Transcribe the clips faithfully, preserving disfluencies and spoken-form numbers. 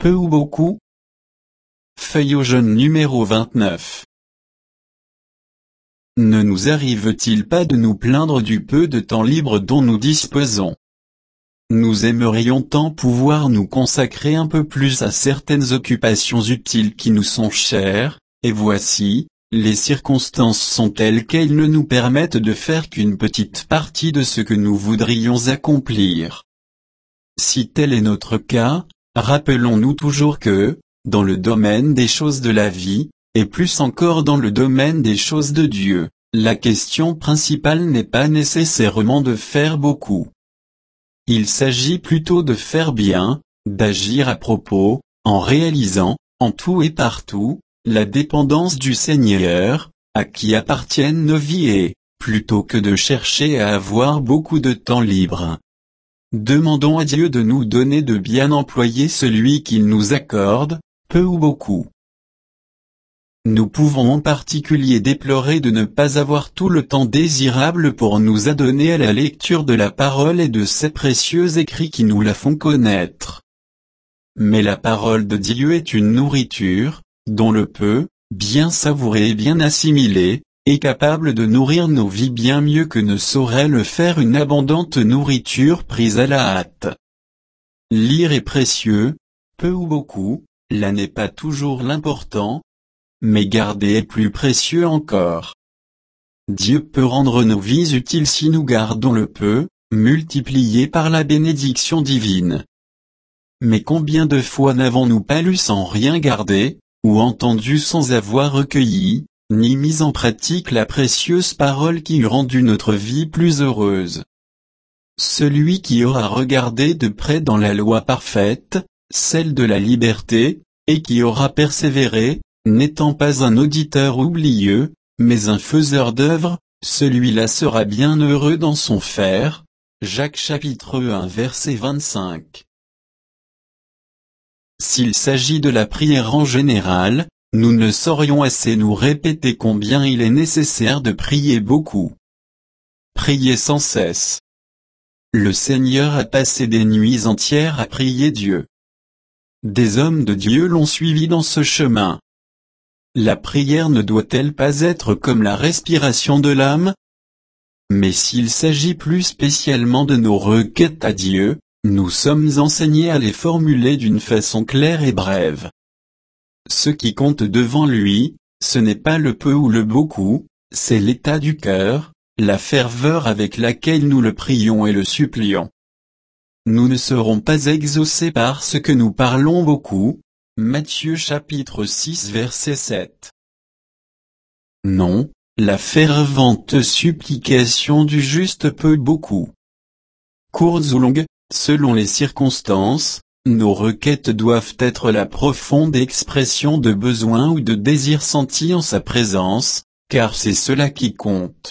peu ou beaucoup? Feuille au jaune numéro vingt-neuf. Ne nous arrive-t-il pas de nous plaindre du peu de temps libre dont nous disposons? Nous aimerions tant pouvoir nous consacrer un peu plus à certaines occupations utiles qui nous sont chères, et voici, les circonstances sont telles qu'elles ne nous permettent de faire qu'une petite partie de ce que nous voudrions accomplir. Si tel est notre cas, rappelons-nous toujours que, dans le domaine des choses de la vie, et plus encore dans le domaine des choses de Dieu, la question principale n'est pas nécessairement de faire beaucoup. Il s'agit plutôt de faire bien, d'agir à propos, en réalisant, en tout et partout, la dépendance du Seigneur, à qui appartiennent nos vies et, plutôt que de chercher à avoir beaucoup de temps libre, demandons à Dieu de nous donner de bien employer celui qu'il nous accorde, peu ou beaucoup. Nous pouvons en particulier déplorer de ne pas avoir tout le temps désirable pour nous adonner à la lecture de la parole et de ces précieux écrits qui nous la font connaître. Mais la parole de Dieu est une nourriture, dont le peu, bien savouré et bien assimilé, est capable de nourrir nos vies bien mieux que ne saurait le faire une abondante nourriture prise à la hâte. Lire est précieux, peu ou beaucoup, là n'est pas toujours l'important, mais garder est plus précieux encore. Dieu peut rendre nos vies utiles si nous gardons le peu, multiplié par la bénédiction divine. Mais combien de fois n'avons-nous pas lu sans rien garder, ou entendu sans avoir recueilli, ni mis en pratique la précieuse parole qui eût rendu notre vie plus heureuse? Celui qui aura regardé de près dans la loi parfaite, celle de la liberté, et qui aura persévéré, n'étant pas un auditeur oublieux, mais un faiseur d'œuvres, celui-là sera bien heureux dans son faire. Jacques chapitre un verset vingt-cinq. S'il s'agit de la prière en général, nous ne saurions assez nous répéter combien il est nécessaire de prier beaucoup. Prier sans cesse. Le Seigneur a passé des nuits entières à prier Dieu. Des hommes de Dieu l'ont suivi dans ce chemin. La prière ne doit-elle pas être comme la respiration de l'âme? Mais s'il s'agit plus spécialement de nos requêtes à Dieu, nous sommes enseignés à les formuler d'une façon claire et brève. Ce qui compte devant lui, ce n'est pas le peu ou le beaucoup, c'est l'état du cœur, la ferveur avec laquelle nous le prions et le supplions. Nous ne serons pas exaucés parce que nous parlons beaucoup. Matthieu chapitre six verset sept. Non, la fervente supplication du juste peut beaucoup. Courtes ou longues, selon les circonstances, nos requêtes doivent être la profonde expression de besoin ou de désir senti en sa présence, car c'est cela qui compte.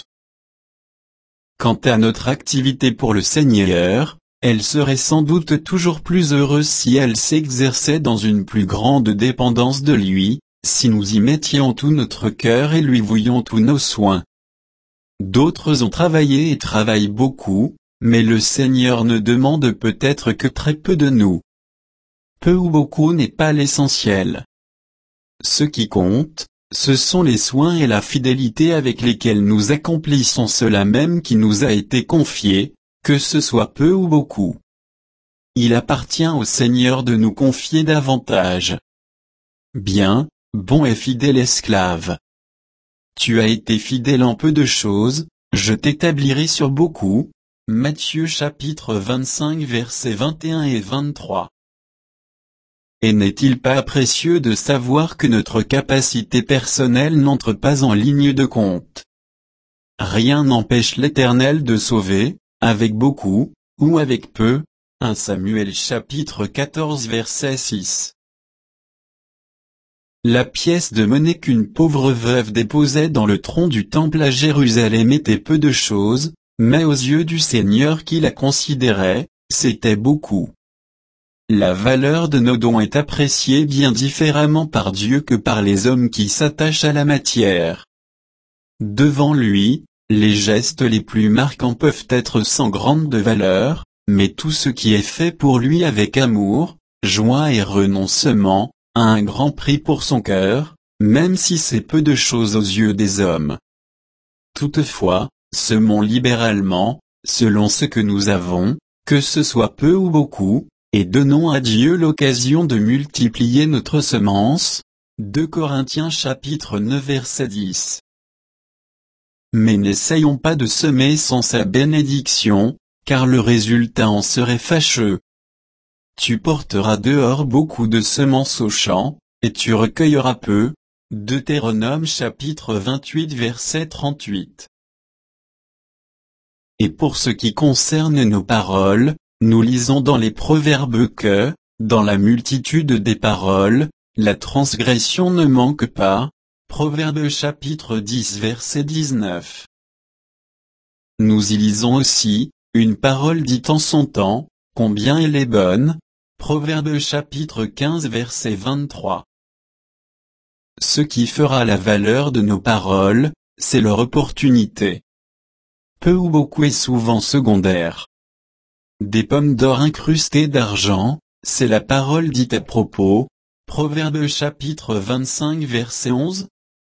Quant à notre activité pour le Seigneur, elle serait sans doute toujours plus heureuse si elle s'exerçait dans une plus grande dépendance de lui, si nous y mettions tout notre cœur et lui vouions tous nos soins. D'autres ont travaillé et travaillent beaucoup, mais le Seigneur ne demande peut-être que très peu de nous. Peu ou beaucoup n'est pas l'essentiel. Ce qui compte, ce sont les soins et la fidélité avec lesquels nous accomplissons cela même qui nous a été confié, que ce soit peu ou beaucoup. Il appartient au Seigneur de nous confier davantage. Bien, bon et fidèle esclave. Tu as été fidèle en peu de choses, je t'établirai sur beaucoup. Matthieu chapitre vingt-cinq versets vingt et un et vingt-trois. Et n'est-il pas précieux de savoir que notre capacité personnelle n'entre pas en ligne de compte? Rien n'empêche l'Éternel de sauver, avec beaucoup, ou avec peu. un Samuel chapitre quatorze verset six. La pièce de monnaie qu'une pauvre veuve déposait dans le tronc du temple à Jérusalem était peu de choses, mais aux yeux du Seigneur qui la considérait, c'était beaucoup. La valeur de nos dons est appréciée bien différemment par Dieu que par les hommes qui s'attachent à la matière. Devant lui, les gestes les plus marquants peuvent être sans grande valeur, mais tout ce qui est fait pour lui avec amour, joie et renoncement, a un grand prix pour son cœur, même si c'est peu de choses aux yeux des hommes. Toutefois, semons libéralement, selon ce que nous avons, que ce soit peu ou beaucoup, et donnons à Dieu l'occasion de multiplier notre semence. deux Corinthiens chapitre neuf verset dix. Mais n'essayons pas de semer sans sa bénédiction, car le résultat en serait fâcheux. Tu porteras dehors beaucoup de semences au champ, et tu recueilleras peu. Deutéronome chapitre vingt-huit verset trente-huit. Et pour ce qui concerne nos paroles, nous lisons dans les Proverbes que, dans la multitude des paroles, la transgression ne manque pas. Proverbes chapitre dix verset dix-neuf. Nous y lisons aussi, une parole dite en son temps, combien elle est bonne. Proverbes chapitre quinze verset vingt-trois. Ce qui fera la valeur de nos paroles, c'est leur opportunité. Peu ou beaucoup est souvent secondaire. Des pommes d'or incrustées d'argent, c'est la parole dite à propos. Proverbes chapitre vingt-cinq verset onze.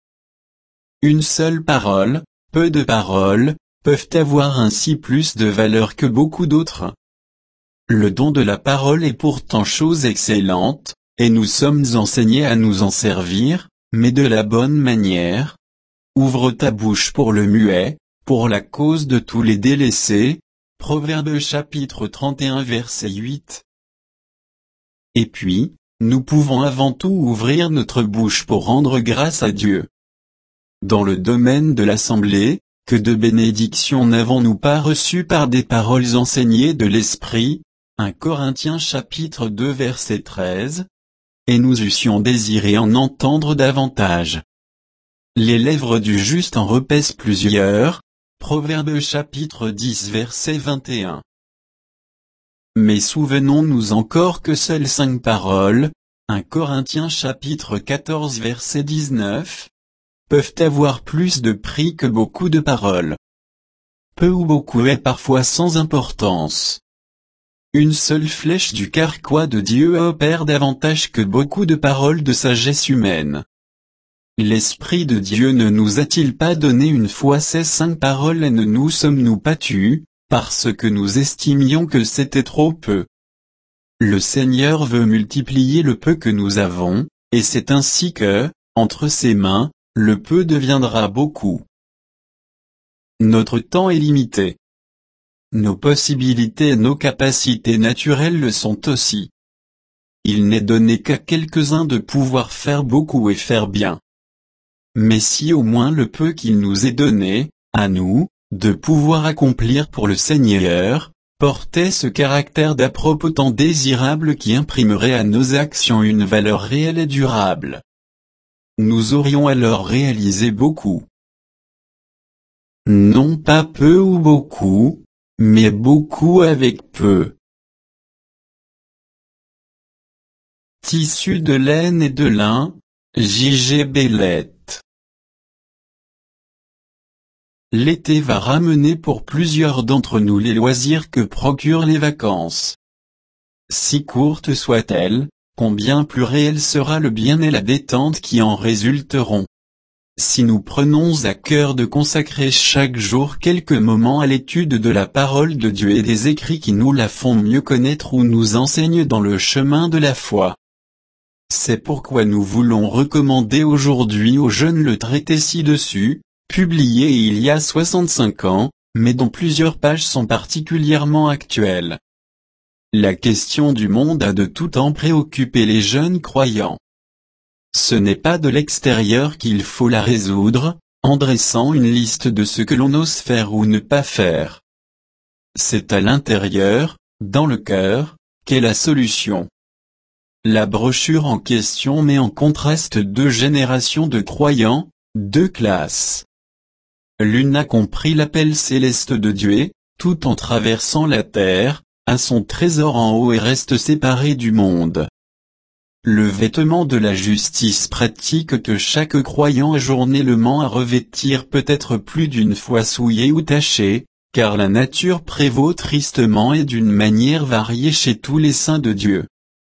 Une seule parole, peu de paroles, peuvent avoir ainsi plus de valeur que beaucoup d'autres. Le don de la parole est pourtant chose excellente, et nous sommes enseignés à nous en servir, mais de la bonne manière. Ouvre ta bouche pour le muet, pour la cause de tous les délaissés. Proverbes chapitre trente et un verset huit. Et puis, nous pouvons avant tout ouvrir notre bouche pour rendre grâce à Dieu. Dans le domaine de l'assemblée, que de bénédictions n'avons-nous pas reçues par des paroles enseignées de l'Esprit? un Corinthiens chapitre deux verset treize. Et nous eussions désiré en entendre davantage. Les lèvres du juste en repaissent plusieurs. Proverbes chapitre dix verset vingt et un. Mais souvenons-nous encore que seules cinq paroles, un Corinthiens chapitre quatorze verset dix-neuf, peuvent avoir plus de prix que beaucoup de paroles. Peu ou beaucoup est parfois sans importance. Une seule flèche du carquois de Dieu opère davantage que beaucoup de paroles de sagesse humaine. L'Esprit de Dieu ne nous a-t-il pas donné une fois ces cinq paroles et ne nous sommes-nous pas tus, parce que nous estimions que c'était trop peu? Le Seigneur veut multiplier le peu que nous avons, et c'est ainsi que, entre ses mains, le peu deviendra beaucoup. Notre temps est limité. Nos possibilités et nos capacités naturelles le sont aussi. Il n'est donné qu'à quelques-uns de pouvoir faire beaucoup et faire bien. Mais si au moins le peu qu'il nous est donné, à nous, de pouvoir accomplir pour le Seigneur, portait ce caractère d'à-propos tant désirable qui imprimerait à nos actions une valeur réelle et durable. Nous aurions alors réalisé beaucoup. Non pas peu ou beaucoup, mais beaucoup avec peu. Tissu de laine et de lin, J G Bellette. L'été va ramener pour plusieurs d'entre nous les loisirs que procurent les vacances. Si courtes soient-elles, combien plus réel sera le bien et la détente qui en résulteront. Si nous prenons à cœur de consacrer chaque jour quelques moments à l'étude de la parole de Dieu et des écrits qui nous la font mieux connaître ou nous enseignent dans le chemin de la foi. C'est pourquoi nous voulons recommander aujourd'hui aux jeunes le traité ci-dessus, publié il y a soixante-cinq ans, mais dont plusieurs pages sont particulièrement actuelles. La question du monde a de tout temps préoccupé les jeunes croyants. Ce n'est pas de l'extérieur qu'il faut la résoudre, en dressant une liste de ce que l'on ose faire ou ne pas faire. C'est à l'intérieur, dans le cœur, qu'est la solution. La brochure en question met en contraste deux générations de croyants, deux classes. L'une a compris l'appel céleste de Dieu et, tout en traversant la terre, a son trésor en haut et reste séparée du monde. Le vêtement de la justice pratique que chaque croyant a journellement à revêtir peut être plus d'une fois souillé ou taché, car la nature prévaut tristement et d'une manière variée chez tous les saints de Dieu.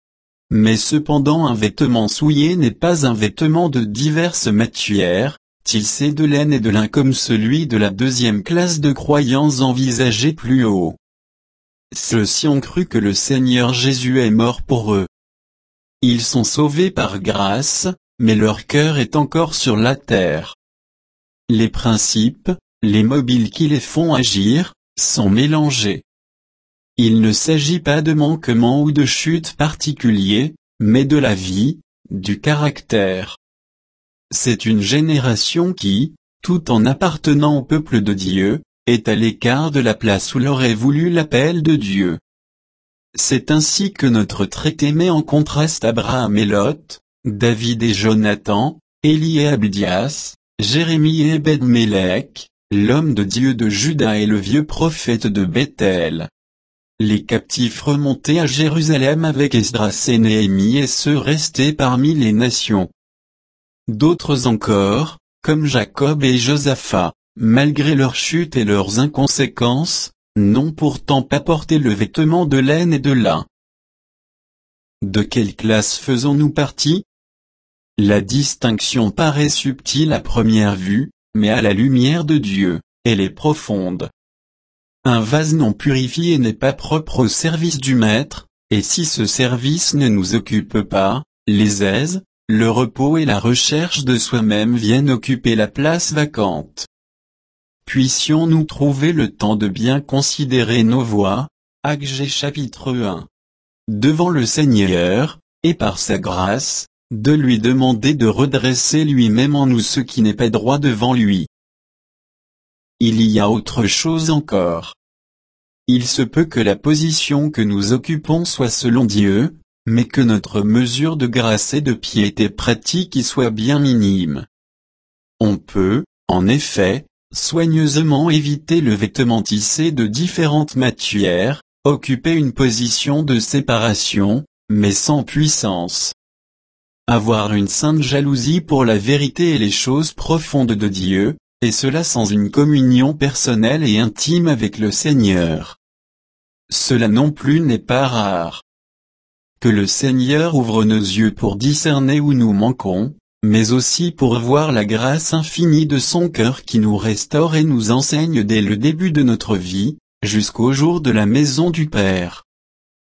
mais cependant un vêtement souillé n'est pas un vêtement de diverses matières, tissé de laine et de lin comme celui de la deuxième classe de croyants envisagés plus haut. Ceux-ci ont cru que le Seigneur Jésus est mort pour eux. Ils sont sauvés par grâce, mais leur cœur est encore sur la terre. Les principes, les mobiles qui les font agir, sont mélangés. Il ne s'agit pas de manquement ou de chute particulier, mais de la vie, du caractère. C'est une génération qui, tout en appartenant au peuple de Dieu, est à l'écart de la place où l'aurait voulu l'appel de Dieu. C'est ainsi que notre traité met en contraste Abraham et Lot, David et Jonathan, Élie et Abdias, Jérémie et Ebed-Mélec, l'homme de Dieu de Juda et le vieux prophète de Bethel. Les captifs remontés à Jérusalem avec Esdras et Néhémie et ceux restés parmi les nations. D'autres encore, comme Jacob et Josaphat, malgré leur chute et leurs inconséquences, n'ont pourtant pas porté le vêtement de laine et de lin. De quelle classe faisons-nous partie? La distinction paraît subtile à première vue, mais à la lumière de Dieu, elle est profonde. Un vase non purifié n'est pas propre au service du maître, et si ce service ne nous occupe pas, les aises, le repos et la recherche de soi-même viennent occuper la place vacante. Puissions-nous trouver le temps de bien considérer nos voies, Agé chapitre un. Devant le Seigneur, et par sa grâce, de lui demander de redresser lui-même en nous ce qui n'est pas droit devant lui. Il y a autre chose encore. Il se peut que la position que nous occupons soit selon Dieu, mais que notre mesure de grâce et de piété pratique y soit bien minime. On peut, en effet, soigneusement éviter le vêtement tissé de différentes matières, occuper une position de séparation, mais sans puissance. Avoir une sainte jalousie pour la vérité et les choses profondes de Dieu, et cela sans une communion personnelle et intime avec le Seigneur. Cela non plus n'est pas rare. Que le Seigneur ouvre nos yeux pour discerner où nous manquons, mais aussi pour voir la grâce infinie de son cœur qui nous restaure et nous enseigne dès le début de notre vie, jusqu'au jour de la maison du Père.